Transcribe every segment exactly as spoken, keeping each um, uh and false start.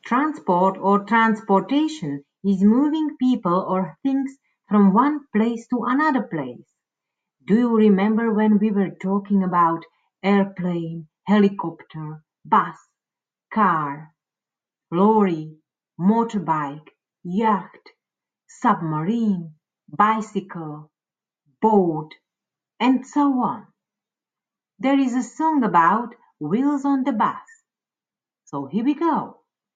Transport or transportation is moving people or things from one place to another place. Do you remember when we were talking about airplane, helicopter, bus, car, lorry, motorbike, yacht, submarine, bicycle, boat, and so on? There is a song about wheels on the bus. So here we go.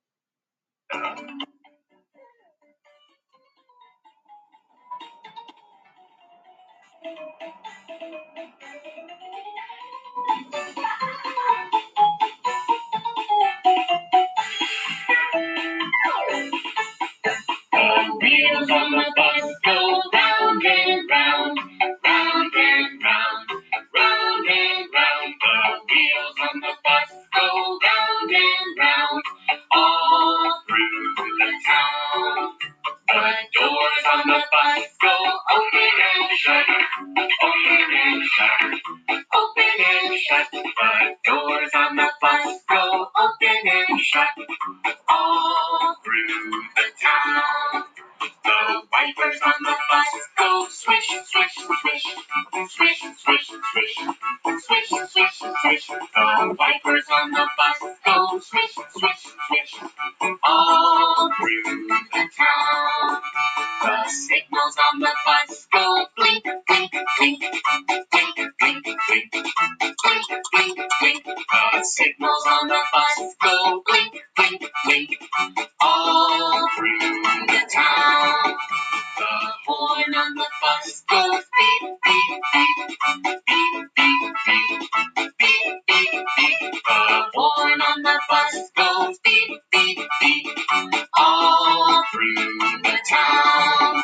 The wheels on the bus go round and round, round and round, round and round. The wheels on the bus go round and round, all through the town. The doors on the bus go open and shut, open and shut, open and shut. The doors on the bus go open and shut, all through the town. The wipers on the bus go swish, swish, swish, swish, swish, swish, swish, swish, swish. The wipers on the bus go swish, swish, swish, all through the town. The signals on the bus go blink, blink, blink, blink, blink, blink, blink, blink, blink. The signals on the bus go blink, blink, blink, all through the town. The horn on the bus goes beep, beep, beep, beep, beep, beep, beep, beep, beep. The horn on the bus goes beep, beep, beep, all through the town.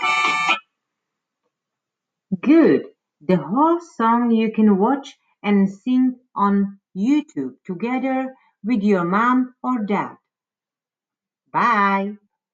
Good. The whole song you can watch and sing on YouTube together with your mom or dad. Bye.